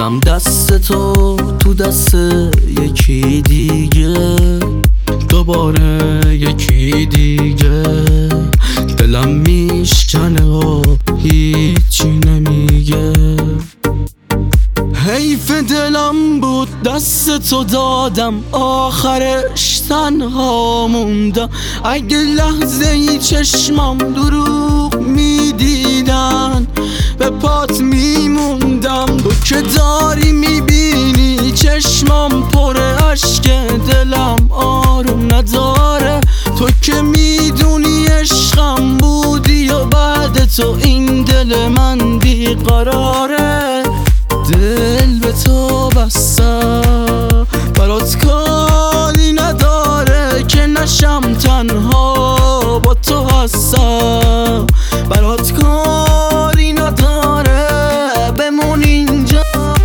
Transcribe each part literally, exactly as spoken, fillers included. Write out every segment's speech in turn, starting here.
بدم دست تو تو دست یکی دیگه، دوباره یکی دیگه. دلم میشکنه و هیچی نمیگه. حیف دلم بود دست تو دادم، آخرش تنها موندم. اگه لحظه ای چشمام دروغ میدیدن به پات میموندم. تو که داری میبینی چشمام پر اشک، دلم آروم نداره. تو که میدونی عشقم بودی و بعد تو این دل من بیقراره. دل به تو بستم برات کاری نداره که نشم تنها با تو هستم. برات کاری نداره بمون اینجا.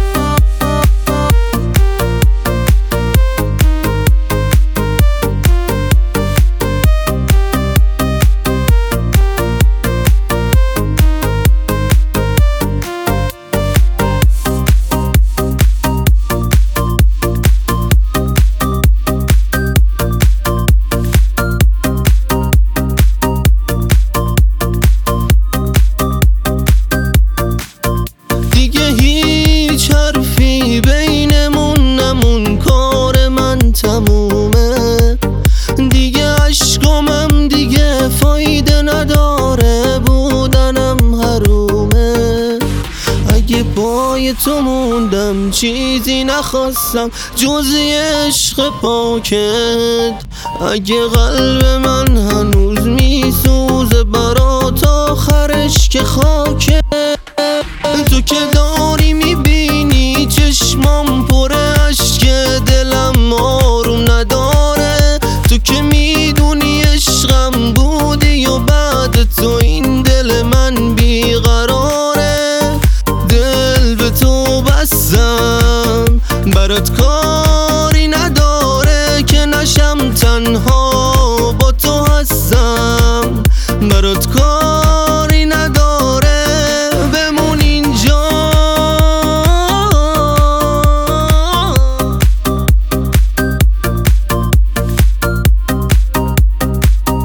تمومه دیگه، عشقامم دیگه فایده نداره، بودنم حرومه. اگه پای تو موندم چیزی نخواستم جز عشق پاکت. اگه قلب من هنوز میسوزه برات آخرش که خاکه. تو که داری میبینی چشمام پر اشک، دلم آروم نداره. تو که میدونی عشقم بودی و بعد تو این دل من بیقراره. دل به تو بستم برات کاری نداره که نشم تنها با تو هستم. برات کاری نداره بمون اینجا.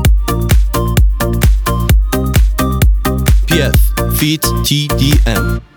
پی اف فیت تی دی ام